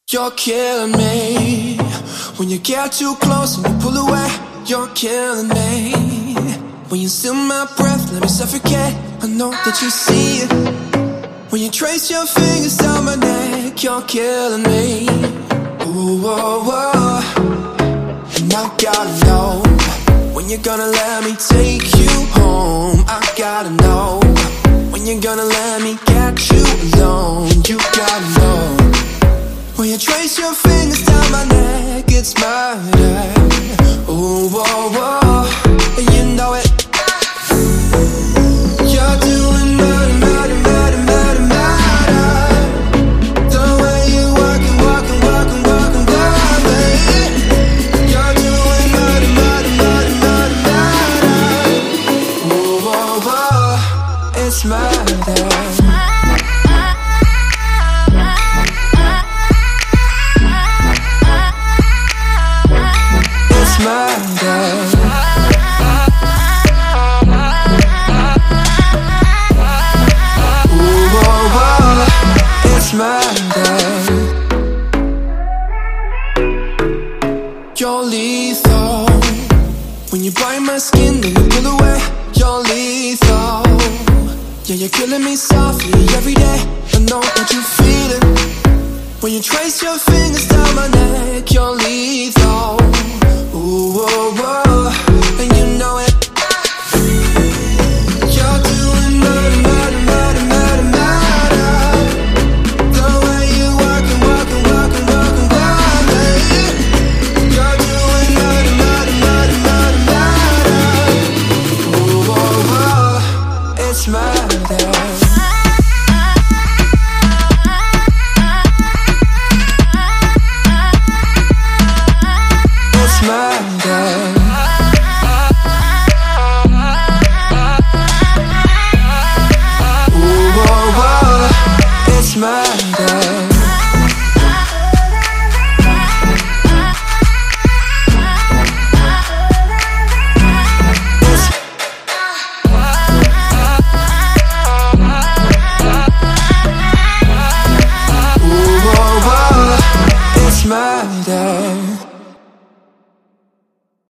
You're killing me. When you get too close and you pull away, you're killing me. When you steal my breath, let me suffocate. I know that you see it. When you trace your fingers down my neck, you're killing me. Ooh, oh, oh. And I gotta know when you're gonna let me take you home. I gotta know when you're gonna let me get you alone. You gotta know. When you trace your fingers down my neck, it's murder. Ooh, oh, oh. And you know it. You're doing murder, murder, murder, murder, murder. The way you workin', workin', workin', workin', workin'. You're doing murder, murder, murder, murder, murder. Ooh, oh, oh. It's murder. You're lethal. When you bite my skin, then you pull away. You're lethal. Yeah, you're killing me softly every day. I know that you feel it. When you trace your fingers down my neck, you're lethal. Ooh, oh, oh.